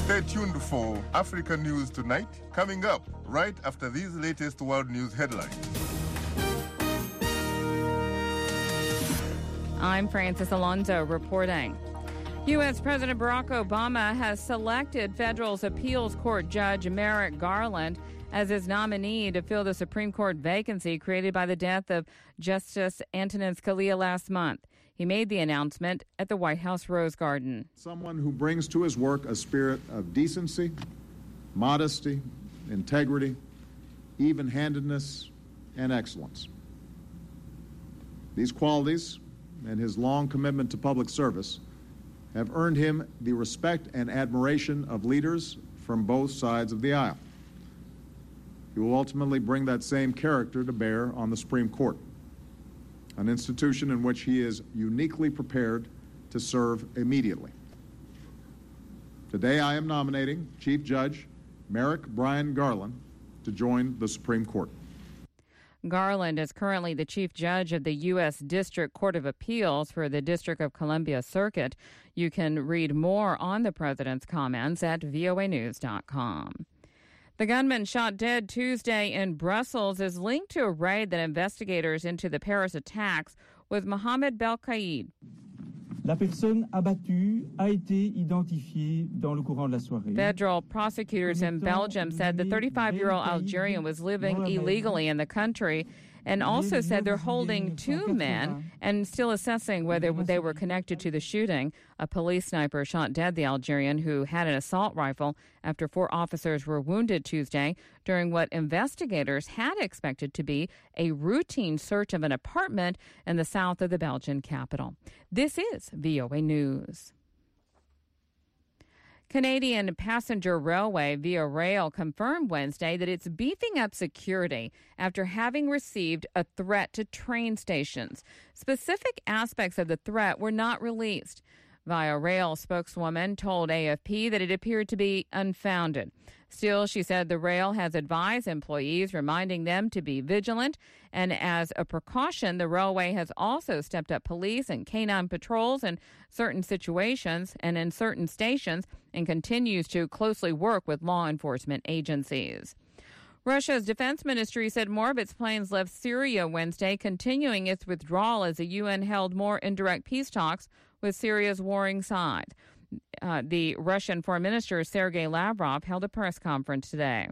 Stay tuned for Africa News Tonight, coming up right after these latest world news headlines. I'm Francis Alonso reporting. U.S. President Barack Obama has selected Federal Appeals Court Judge Merrick Garland as his nominee to fill the Supreme Court vacancy created by the death of Justice Antonin Scalia last month. He made the announcement at the White House Rose Garden. Someone who brings to his work a spirit of decency, modesty, integrity, even-handedness, and excellence. These qualities and his long commitment to public service have earned him the respect and admiration of leaders from both sides of the aisle. He will ultimately bring that same character to bear on the Supreme Court, an institution in which he is uniquely prepared to serve immediately. Today I am nominating Chief Judge Merrick Brian Garland to join the Supreme Court. Garland is currently the Chief Judge of the U.S. District Court of Appeals for the District of Columbia Circuit. You can read more on the president's comments at voanews.com. The gunman shot dead Tuesday in Brussels is linked to a raid that investigators into the Paris attacks with Mohamed Belkaïd. La personne abattue a été identifiée dans le courant de la soirée. Federal prosecutors in Belgium said the 35-year-old Algerian was living illegally in the country and also said they're holding two men and still assessing whether they were connected to the shooting. A police sniper shot dead the Algerian who had an assault rifle after 4 officers were wounded Tuesday during what investigators had expected to be a routine search of an apartment in the south of the Belgian capital. This is VOA News. Canadian passenger railway Via Rail confirmed Wednesday that it's beefing up security after having received a threat to train stations. Specific aspects of the threat were not released. Via Rail spokeswoman told AFP that it appeared to be unfounded. Still, she said the rail has advised employees, reminding them to be vigilant. And as a precaution, the railway has also stepped up police and canine patrols in certain situations and in certain stations and continues to closely work with law enforcement agencies. Russia's defense ministry said more of its planes left Syria Wednesday, continuing its withdrawal as the UN held more indirect peace talks with Syria's warring side. The Russian Foreign Minister Sergei Lavrov held a press conference today.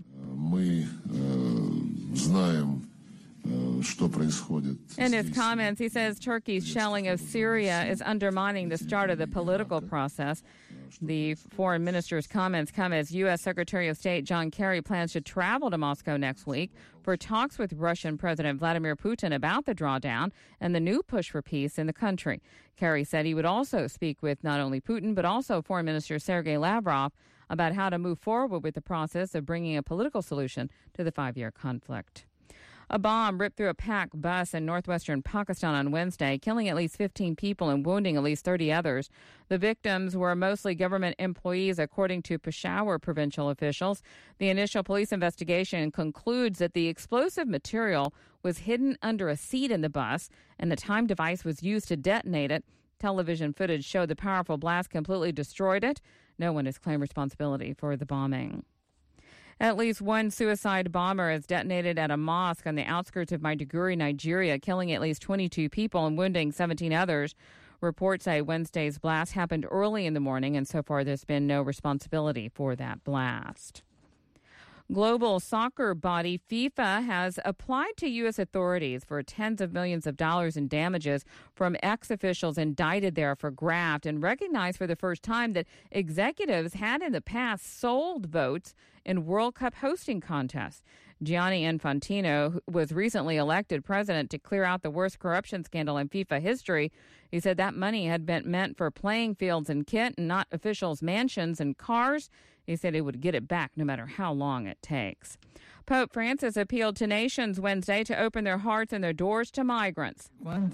In his comments, he says Turkey's shelling of Syria is undermining the start of the political process. The foreign minister's comments come as U.S. Secretary of State John Kerry plans to travel to Moscow next week for talks with Russian President Vladimir Putin about the drawdown and the new push for peace in the country. Kerry said he would also speak with not only Putin but also Foreign Minister Sergei Lavrov about how to move forward with the process of bringing a political solution to the 5-year conflict. A bomb ripped through a packed bus in northwestern Pakistan on Wednesday, killing at least 15 people and wounding at least 30 others. The victims were mostly government employees, according to Peshawar provincial officials. The initial police investigation concludes that the explosive material was hidden under a seat in the bus, and the timed device was used to detonate it. Television footage showed the powerful blast completely destroyed it. No one has claimed responsibility for the bombing. At least one suicide bomber has detonated at a mosque on the outskirts of Maiduguri, Nigeria, killing at least 22 people and wounding 17 others. Reports say Wednesday's blast happened early in the morning, and so far there's been no responsibility for that blast. Global soccer body FIFA has applied to U.S. authorities for tens of millions of dollars in damages from ex-officials indicted there for graft and recognized for the first time that executives had in the past sold votes in World Cup hosting contests. Gianni Infantino was recently elected president to clear out the worst corruption scandal in FIFA history. He said that money had been meant for playing fields and kit and not officials' mansions and cars. He said he would get it back no matter how long it takes. Pope Francis appealed to nations Wednesday to open their hearts and their doors to migrants.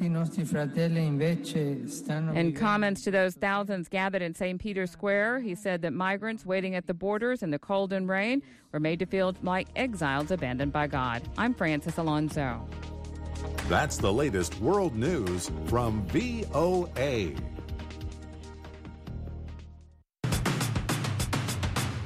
In comments to those thousands gathered in St. Peter's Square, he said that migrants waiting at the borders in the cold and rain were made to feel like exiles abandoned by God. I'm Francis Alonso. That's the latest world news from VOA.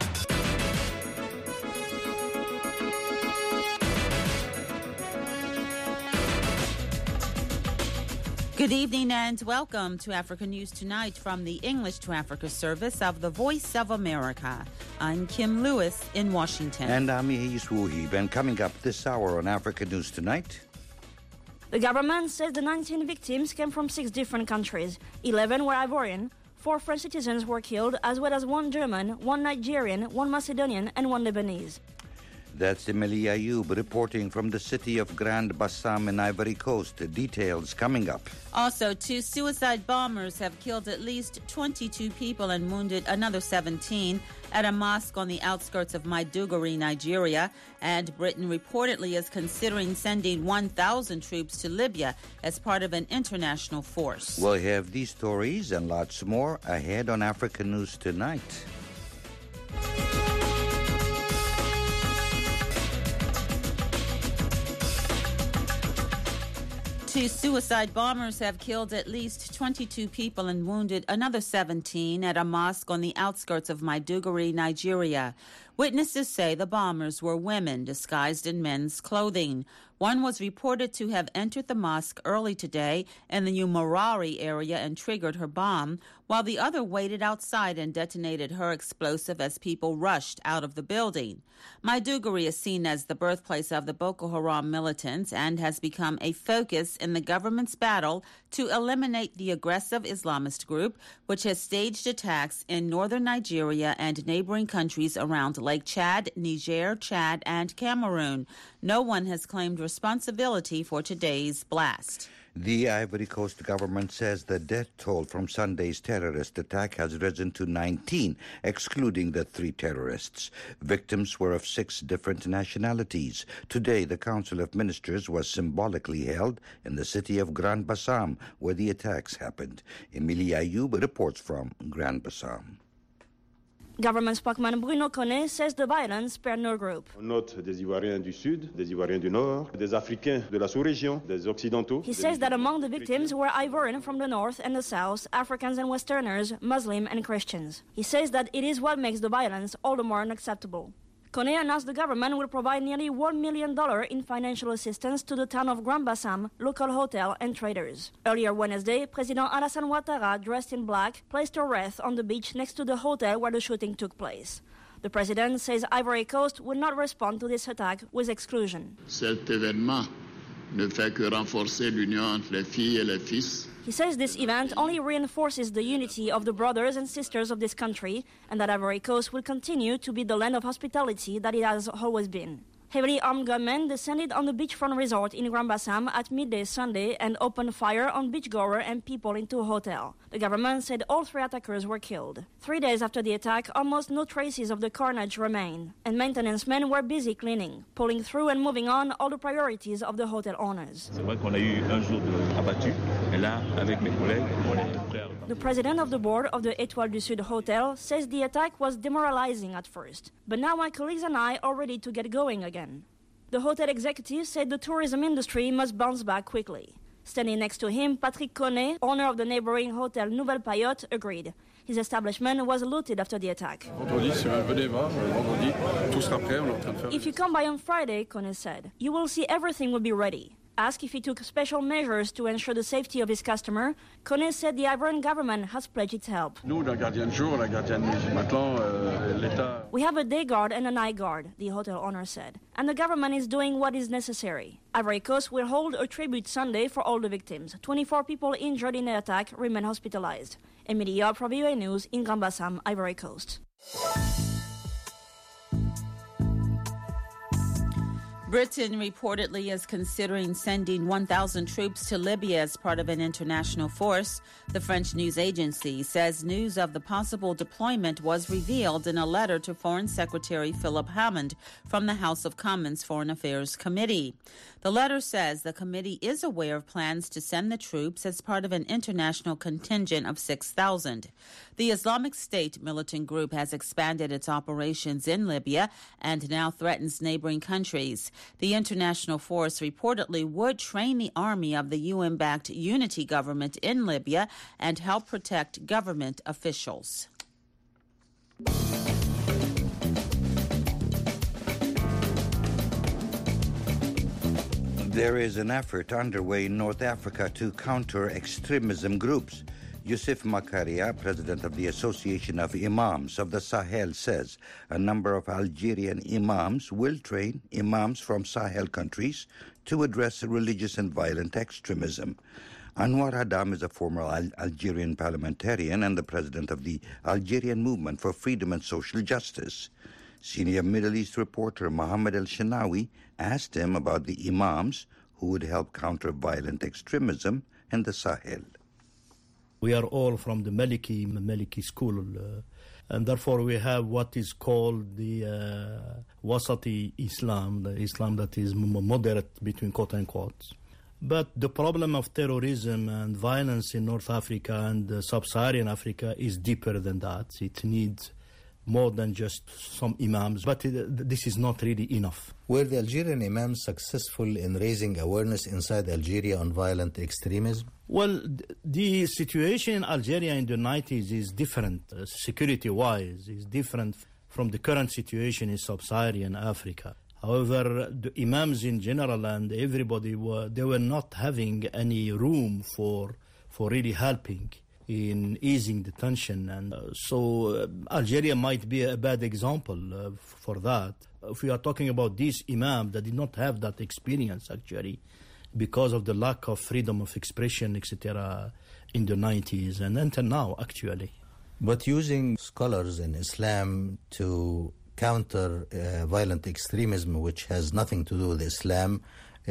Good evening and welcome to Africa News Tonight from the English to Africa service of the Voice of America. I'm Kim Lewis in Washington. And I'm Yehis Wuhib. And coming up this hour on Africa News Tonight. The government says the 19 victims came from 6 different countries. 11 were Ivorian, 4 French citizens were killed, as well as 1 German, 1 Nigerian, 1 Macedonian, and 1 Lebanese. That's Emily Ayoub reporting from the city of Grand Bassam in Ivory Coast. The details coming up. Also, 2 suicide bombers have killed at least 22 people and wounded another 17 at a mosque on the outskirts of Maiduguri, Nigeria. And Britain reportedly is considering sending 1,000 troops to Libya as part of an international force. We'll have these stories and lots more ahead on Africa News Tonight. 2 suicide bombers have killed at least 22 people and wounded another 17 at a mosque on the outskirts of Maiduguri, Nigeria. Witnesses say the bombers were women disguised in men's clothing. One was reported to have entered the mosque early today in the Umarari area and triggered her bomb, while the other waited outside and detonated her explosive as people rushed out of the building. Maiduguri is seen as the birthplace of the Boko Haram militants and has become a focus in the government's battle to eliminate the aggressive Islamist group, which has staged attacks in northern Nigeria and neighboring countries around Lake Chad, Niger, Chad, and Cameroon. No one has claimed responsibility for today's blast. The Ivory Coast government says the death toll from Sunday's terrorist attack has risen to 19, excluding the 3 terrorists. Victims were of 6 different nationalities. Today, the Council of Ministers was symbolically held in the city of Grand Bassam, where the attacks happened. Emilie Ayoub reports from Grand Bassam. Government spokesman Bruno Koné says the violence spared no group. On note des Ivoiriens du Sud, des Ivoiriens du Nord, des Africains de la sous-région, des Occidentaux. He says that among the victims were Ivorian from the north and the south, Africans and Westerners, Muslim and Christians. He says that it is what makes the violence all the more unacceptable. Koné announced the government will provide nearly $1 million in financial assistance to the town of Grand Bassam, local hotel and traders. Earlier Wednesday, President Alassane Ouattara, dressed in black, placed a wreath on the beach next to the hotel where the shooting took place. The president says Ivory Coast will not respond to this attack with exclusion. Cet événement ne fait que renforcer l'union entre les filles et les fils. He says this event only reinforces the unity of the brothers and sisters of this country and that Ivory Coast will continue to be the land of hospitality that it has always been. Heavily armed gunmen descended on the beachfront resort in Grand Bassam at midday Sunday and opened fire on beachgoers and people into a hotel. The government said all 3 attackers were killed. 3 days after the attack, almost no traces of the carnage remain, and maintenance men were busy cleaning, pulling through and moving on all the priorities of the hotel owners. The president of the board of the Étoile du Sud Hotel says the attack was demoralizing at first, but now my colleagues and I are ready to get going again. The hotel executive said the tourism industry must bounce back quickly. Standing next to him, Patrick Koné, owner of the neighboring hotel Nouvelle Payotte, agreed. His establishment was looted after the attack. If you come by on Friday, Koné said, you will see everything will be ready. Asked if he took special measures to ensure the safety of his customer, Koné said the Ivorian government has pledged its help. We have a day guard and a night guard, the hotel owner said, and the government is doing what is necessary. Ivory Coast will hold a tribute Sunday for all the victims. 24 people injured in the attack remain hospitalized. Emilie Ayoub from VOA News in Grand Bassam, Ivory Coast. Britain reportedly is considering sending 1,000 troops to Libya as part of an international force. The French news agency says news of the possible deployment was revealed in a letter to Foreign Secretary Philip Hammond from the House of Commons Foreign Affairs Committee. The letter says the committee is aware of plans to send the troops as part of an international contingent of 6,000. The Islamic State militant group has expanded its operations in Libya and now threatens neighboring countries. The international force reportedly would train the army of the UN-backed unity government in Libya and help protect government officials. There is an effort underway in North Africa to counter extremism groups. Yusuf Makaria, president of the Association of Imams of the Sahel, says a number of Algerian imams will train imams from Sahel countries to address religious and violent extremism. Anwar Haddam is a former Algerian parliamentarian and the president of the Algerian Movement for Freedom and Social Justice. Senior Middle East reporter Mohammed El-Shenawi asked him about the imams who would help counter violent extremism in the Sahel. We are all from the Maliki school, and therefore we have what is called the Wasati Islam, the Islam that is moderate between quote unquote. But the problem of terrorism and violence in North Africa and sub-Saharan Africa is deeper than that. It needs more than just some imams, but this is not really enough. Were the Algerian imams successful in raising awareness inside Algeria on violent extremism? Well, the situation in Algeria in the 90s is different, security-wise, is different from the current situation in sub-Saharan Africa. However, the imams in general and everybody, they were not having any room for really helping in easing the tension. And so Algeria might be a bad example for that. If we are talking about these imams that did not have that experience, actually, because of the lack of freedom of expression, etc., in the 90s and until now, actually. But using scholars in Islam to counter violent extremism, which has nothing to do with Islam,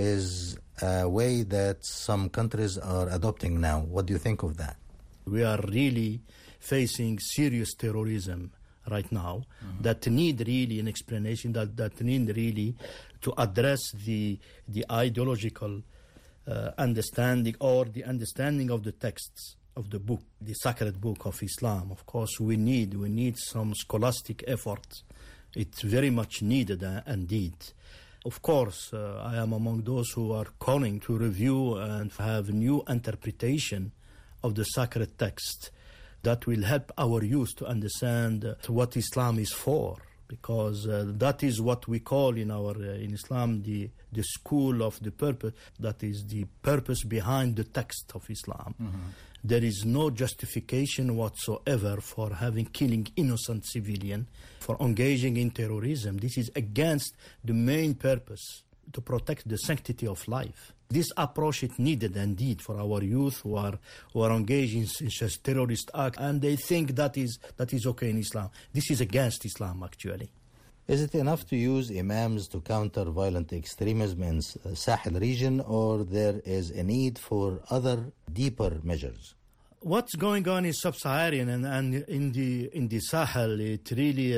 is a way that some countries are adopting now. What do you think of that? We are really facing serious terrorism right now that need really an explanation, that need really to address the ideological understanding or the understanding of the texts of the book, the sacred book of Islam. Of course, we need some scholastic effort. It's very much needed indeed. Of course, I am among those who are calling to review and have new interpretation of the sacred text that will help our youth to understand what Islam is for, because that is what we call in Islam the school of the purpose. That is the purpose behind the text of Islam. There is no justification whatsoever for killing innocent civilian, for engaging in terrorism. This is against the main purpose, to protect the sanctity of life. This approach is needed indeed for our youth who are engaged in such terrorist acts, and they think that is okay in Islam. This is against Islam, actually. Is it enough to use imams to counter violent extremism in Sahel region, or there is a need for other deeper measures? What's going on in sub-Saharan and in the Sahel, it's really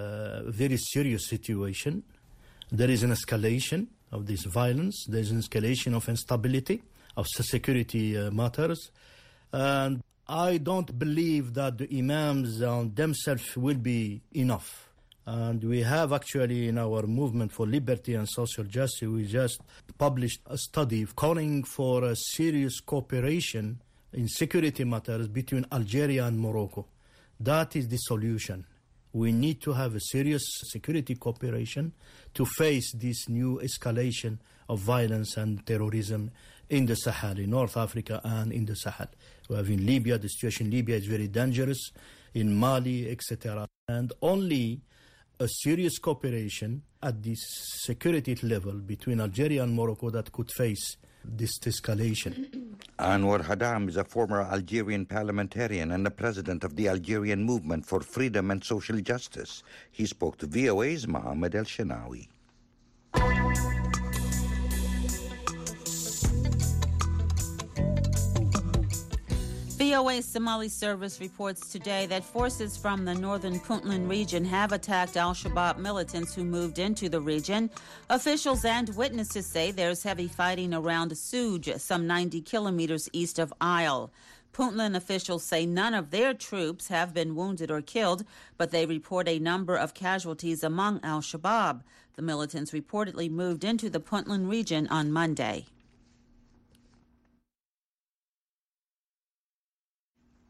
a very serious situation. There is an escalation of this violence. There is an escalation of instability, of security matters. And I don't believe that the imams themselves will be enough. And we have actually in our movement for liberty and social justice, we just published a study calling for a serious cooperation in security matters between Algeria and Morocco. That is the solution. We need to have a serious security cooperation to face this new escalation of violence and terrorism in the Sahel, in North Africa and in the Sahel. We have in Libya, the situation in Libya is very dangerous, in Mali, etc. And only a serious cooperation at this security level between Algeria and Morocco that could face this escalation. Anwar Haddam is a former Algerian parliamentarian and the president of the Algerian Movement for Freedom and Social Justice. He spoke to VOA's Mohammed El-Shenawi. VOA's Somali service reports today that forces from the northern Puntland region have attacked al-Shabaab militants who moved into the region. Officials and witnesses say there's heavy fighting around Suj, some 90 kilometers east of Isle. Puntland officials say none of their troops have been wounded or killed, but they report a number of casualties among al-Shabaab. The militants reportedly moved into the Puntland region on Monday.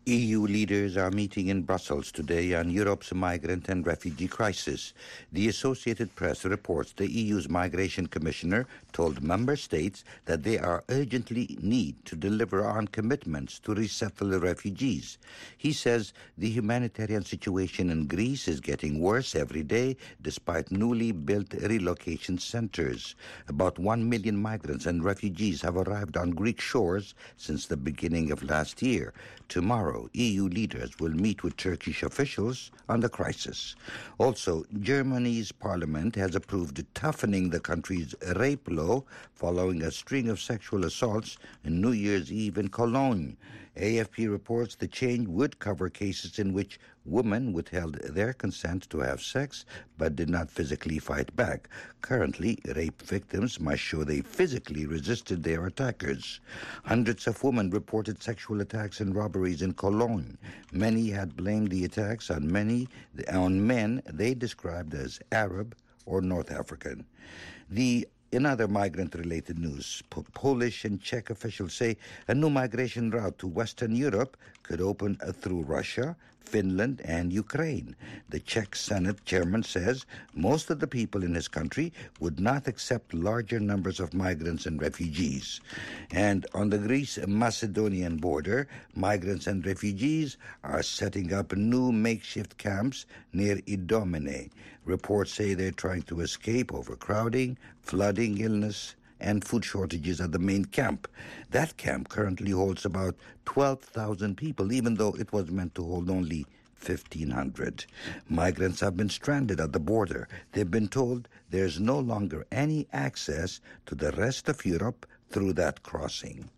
EU leaders are meeting in Brussels today on Europe's migrant and refugee crisis. The Associated Press reports the EU's migration commissioner told member states that they are urgently need to deliver on commitments to resettle the refugees. He says the humanitarian situation in Greece is getting worse every day despite newly built relocation centers. About 1 million migrants and refugees have arrived on Greek shores since the beginning of last year. Tomorrow, EU leaders will meet with Turkish officials on the crisis. Also, Germany's parliament has approved toughening the country's rape law following a string of sexual assaults on New Year's Eve in Cologne. AFP reports the change would cover cases in which women withheld their consent to have sex but did not physically fight back. Currently, rape victims must show they physically resisted their attackers. Hundreds of women reported sexual attacks and robberies in Cologne. Many had blamed the attacks on men they described as Arab or North African. In other migrant-related news, Polish and Czech officials say a new migration route to Western Europe could open through Russia, Finland, and Ukraine. The Czech Senate chairman says most of the people in his country would not accept larger numbers of migrants and refugees. And on the Greece-Macedonian border, migrants and refugees are setting up new makeshift camps near Idomene. Reports say they're trying to escape overcrowding, flooding, illness, and food shortages at the main camp. That camp currently holds about 12,000 people, even though it was meant to hold only 1,500. Migrants have been stranded at the border. They've been told there's no longer any access to the rest of Europe through that crossing.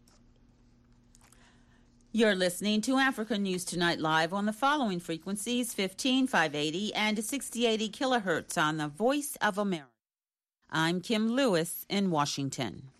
You're listening to Africa News Tonight live on the following frequencies, 15,580 and 6080 kilohertz on the Voice of America. I'm Kim Lewis in Washington.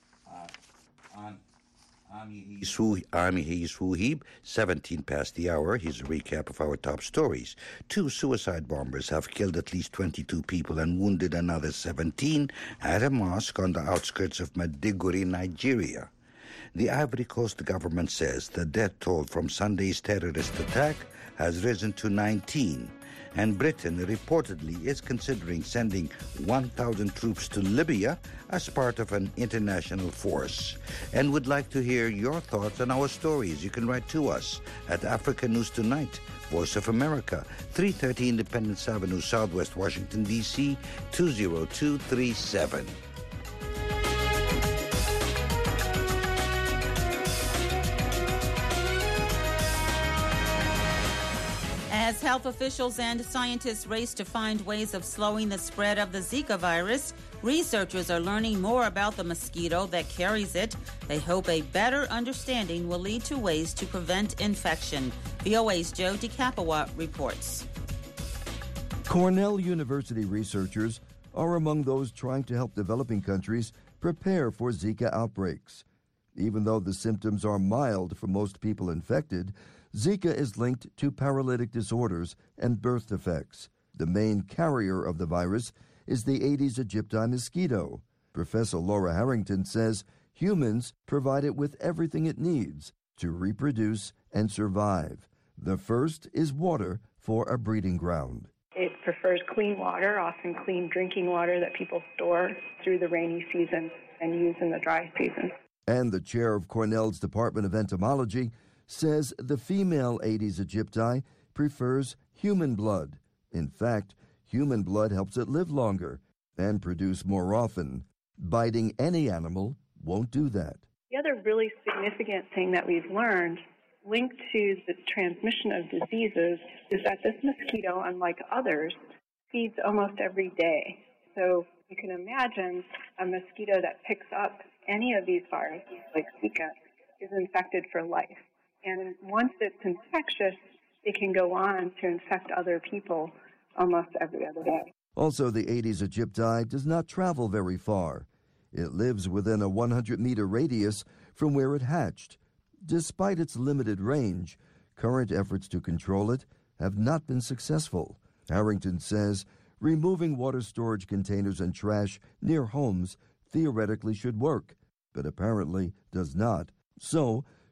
I'm Suheeb, 17 past the hour. Here's a recap of our top stories. 2 suicide bombers have killed at least 22 people and wounded another 17 at a mosque on the outskirts of Maiduguri, Nigeria. The Ivory Coast government says the death toll from Sunday's terrorist attack has risen to 19, and Britain reportedly is considering sending 1,000 troops to Libya as part of an international force. And would like to hear your thoughts on our stories. You can write to us at Africa News Tonight, Voice of America, 330 Independence Avenue, Southwest Washington, D.C., 20237. As health officials and scientists race to find ways of slowing the spread of the Zika virus, researchers are learning more about the mosquito that carries it. They hope a better understanding will lead to ways to prevent infection. VOA's Joe DeCapua reports. Cornell University researchers are among those trying to help developing countries prepare for Zika outbreaks. Even though the symptoms are mild for most people infected, Zika is linked to paralytic disorders and birth defects. The main carrier of the virus is the Aedes aegypti mosquito. Professor Laura Harrington says humans provide it with everything it needs to reproduce and survive. The first is water for a breeding ground. It prefers clean water, often clean drinking water that people store through the rainy season and use in the dry season. And the chair of Cornell's Department of Entomology says the female Aedes aegypti prefers human blood. In fact, human blood helps it live longer and produce more often. Biting any animal won't do that. The other really significant thing that we've learned linked to the transmission of diseases is that this mosquito, unlike others, feeds almost every day. So you can imagine a mosquito that picks up any of these viruses, like Zika, is infected for life. And once it's infectious, it can go on to infect other people almost every other day. Also, the Aedes aegypti does not travel very far. It lives within a 100-meter radius from where it hatched. Despite its limited range, current efforts to control it have not been successful. Harrington says removing water storage containers and trash near homes theoretically should work, but apparently does not. So,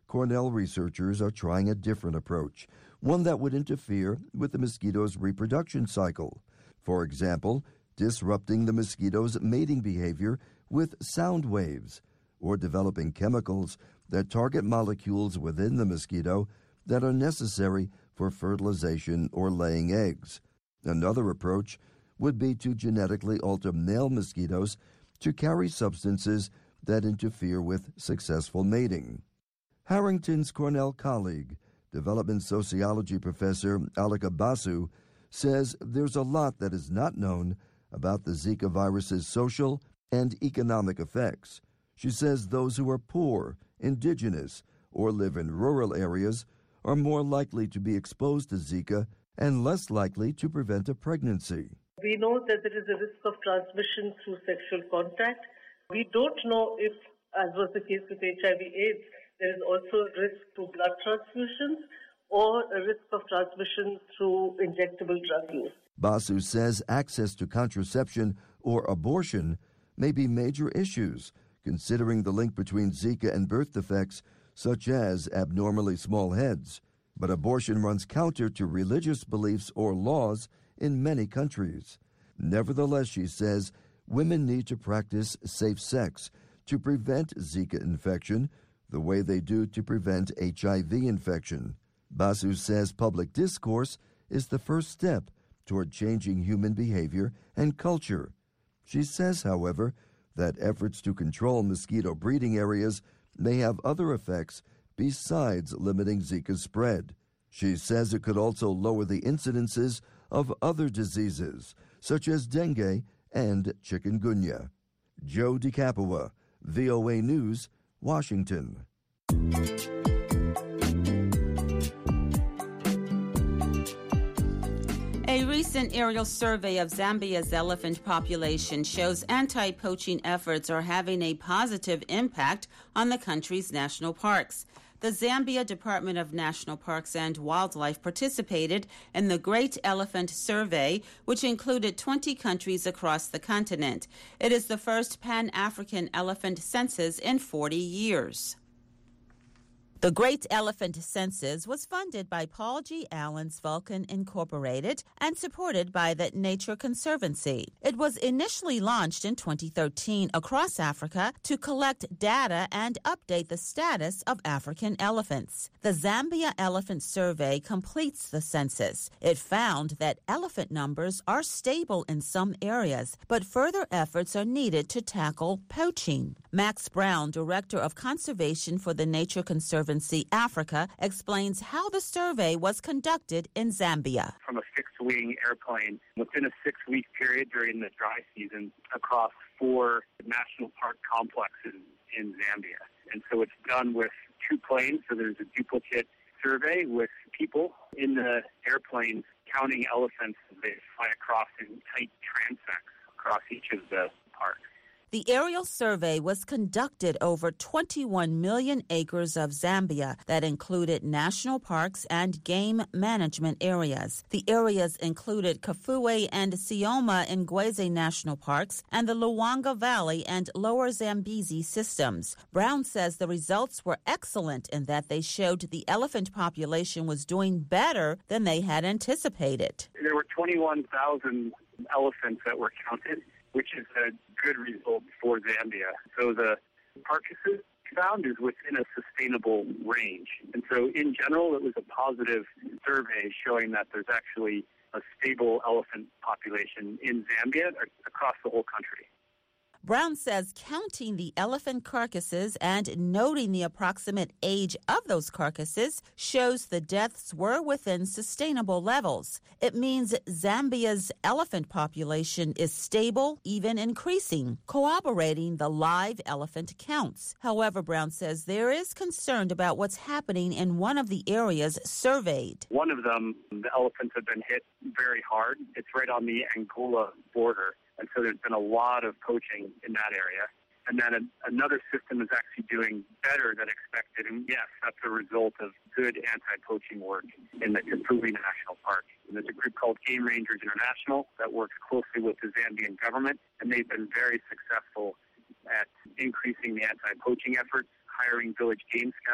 Cornell researchers are trying a different approach, one that would interfere with the mosquito's reproduction cycle. For example, disrupting the mosquito's mating behavior with sound waves, or developing chemicals that target molecules within the mosquito that are necessary for fertilization or laying eggs. Another approach would be to genetically alter male mosquitoes to carry substances that interfere with successful mating. Harrington's Cornell colleague, development sociology professor Alika Basu, says there's a lot that is not known about the Zika virus's social and economic effects. She says those who are poor, indigenous, or live in rural areas are more likely to be exposed to Zika and less likely to prevent a pregnancy. We know that there is a risk of transmission through sexual contact. We don't know if, as was the case with HIV/AIDS, there is also a risk to blood transfusions or a risk of transmission through injectable drug use. Basu says access to contraception or abortion may be major issues, considering the link between Zika and birth defects such as abnormally small heads. But abortion runs counter to religious beliefs or laws in many countries. Nevertheless, she says, women need to practice safe sex to prevent Zika infection the way they do to prevent HIV infection. Basu says public discourse is the first step toward changing human behavior and culture. She says, however, that efforts to control mosquito breeding areas may have other effects besides limiting Zika's spread. She says it could also lower the incidences of other diseases, such as dengue and chikungunya. Joe DiCapua, VOA News, Washington. A recent aerial survey of Zambia's elephant population shows anti-poaching efforts are having a positive impact on the country's national parks. The Zambia Department of National Parks and Wildlife participated in the Great Elephant Survey, which included 20 countries across the continent. It is the first Pan-African elephant census in 40 years. The Great Elephant Census was funded by Paul G. Allen's Vulcan Incorporated and supported by the Nature Conservancy. It was initially launched in 2013 across Africa to collect data and update the status of African elephants. The Zambia Elephant Survey completes the census. It found that elephant numbers are stable in some areas, but further efforts are needed to tackle poaching. Max Brown, Director of Conservation for the Nature Conservancy Africa, explains how the survey was conducted in Zambia. From a fixed-wing airplane within a 6-week period during the dry season across 4 national park complexes in Zambia. And so it's done with 2 planes, so there's a duplicate survey with people in the airplane counting elephants as they fly across in tight transects across each of the parks. The aerial survey was conducted over 21 million acres of Zambia that included national parks and game management areas. The areas included Kafue and Sioma Ngweze National Parks and the Luanga Valley and Lower Zambezi systems. Brown says the results were excellent in that they showed the elephant population was doing better than they had anticipated. There were 21,000 elephants that were counted, which is a good result for Zambia. So the carcasses found is within a sustainable range. And so in general, it was a positive survey showing that there's actually a stable elephant population in Zambia across the whole country. Brown says counting the elephant carcasses and noting the approximate age of those carcasses shows the deaths were within sustainable levels. It means Zambia's elephant population is stable, even increasing, corroborating the live elephant counts. However, Brown says there is concern about what's happening in one of the areas surveyed. One of them, the elephants have been hit very hard. It's right on the Angola border. And so there's been a lot of poaching in that area. And then another system is actually doing better than expected. And yes, that's a result of good anti-poaching work in the Kafue National Park. And there's a group called Game Rangers International that works closely with the Zambian government. And they've been very successful at increasing the anti-poaching efforts, hiring village game scouts,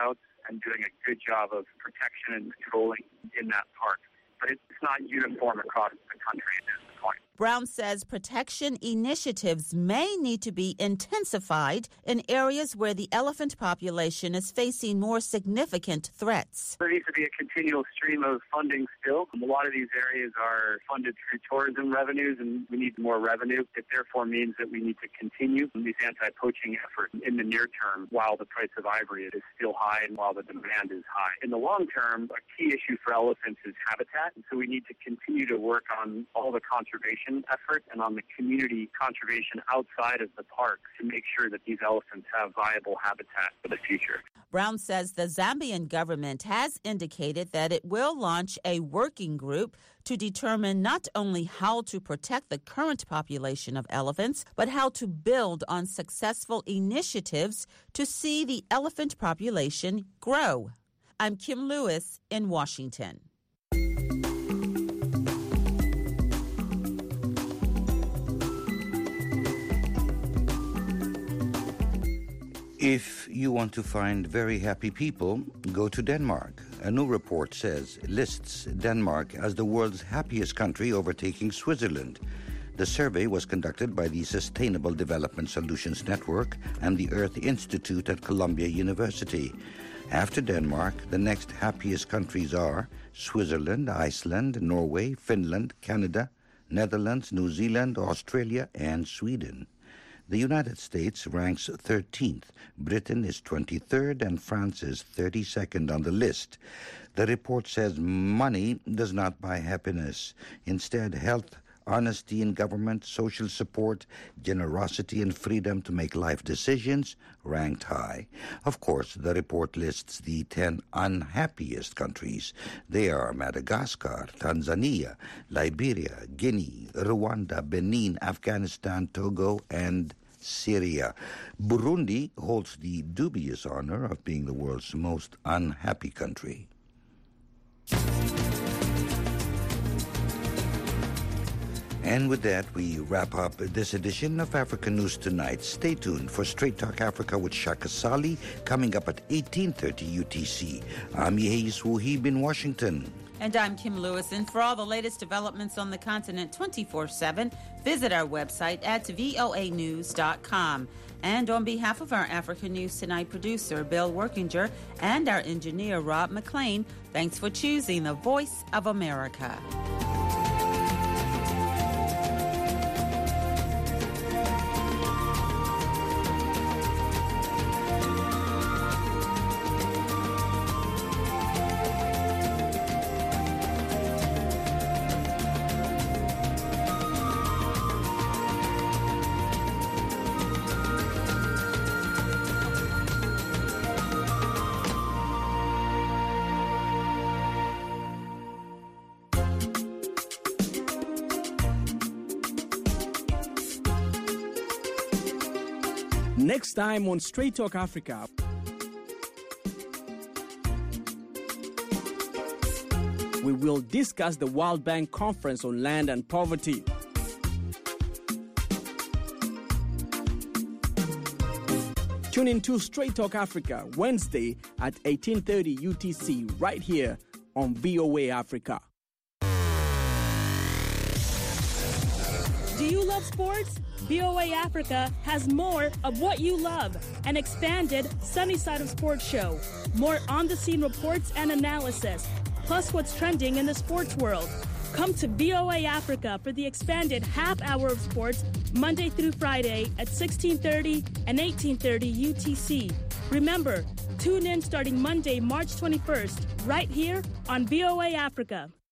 and doing a good job of protection and controlling in that park. But it's not uniform across the country at this point. Brown says protection initiatives may need to be intensified in areas where the elephant population is facing more significant threats. There needs to be a continual stream of funding still. A lot of these areas are funded through tourism revenues, and we need more revenue. It therefore means that we need to continue these anti-poaching efforts in the near term while the price of ivory is still high and while the demand is high. In the long term, a key issue for elephants is habitat, and so we need to continue to work on all the conservation effort and on the community conservation outside of the park to make sure that these elephants have viable habitat for the future. Brown says the Zambian government has indicated that it will launch a working group to determine not only how to protect the current population of elephants, but how to build on successful initiatives to see the elephant population grow. I'm Kim Lewis in Washington. If you want to find very happy people, go to Denmark. A new report lists Denmark as the world's happiest country, overtaking Switzerland. The survey was conducted by the Sustainable Development Solutions Network and the Earth Institute at Columbia University. After Denmark, the next happiest countries are Switzerland, Iceland, Norway, Finland, Canada, Netherlands, New Zealand, Australia, and Sweden. The United States ranks 13th, Britain is 23rd, and France is 32nd on the list. The report says money does not buy happiness. Instead, health, honesty in government, social support, generosity, and freedom to make life decisions ranked high. Of course, the report lists the 10 unhappiest countries. They are Madagascar, Tanzania, Liberia, Guinea, Rwanda, Benin, Afghanistan, Togo, and Syria. Burundi holds the dubious honor of being the world's most unhappy country. And with that, we wrap up this edition of Africa News Tonight. Stay tuned for Straight Talk Africa with Shaka Sali, coming up at 18:30 UTC. I'm Yehis Wuhib in Washington. And I'm Kim Lewis. And for all the latest developments on the continent 24/7, visit our website at voanews.com. And on behalf of our Africa News Tonight producer, Bill Workinger, and our engineer, Rob McLean, thanks for choosing the Voice of America. Next time on Straight Talk Africa. We will discuss the World Bank Conference on Land and Poverty. Tune in to Straight Talk Africa Wednesday at 18:30 UTC right here on VOA Africa. Do you love sports? VOA Africa has more of what you love. An expanded Sunny Side of Sports show. More on-the-scene reports and analysis. Plus what's trending in the sports world. Come to VOA Africa for the expanded half hour of sports Monday through Friday at 16:30 and 18:30 UTC. Remember, tune in starting Monday, March 21st, right here on VOA Africa.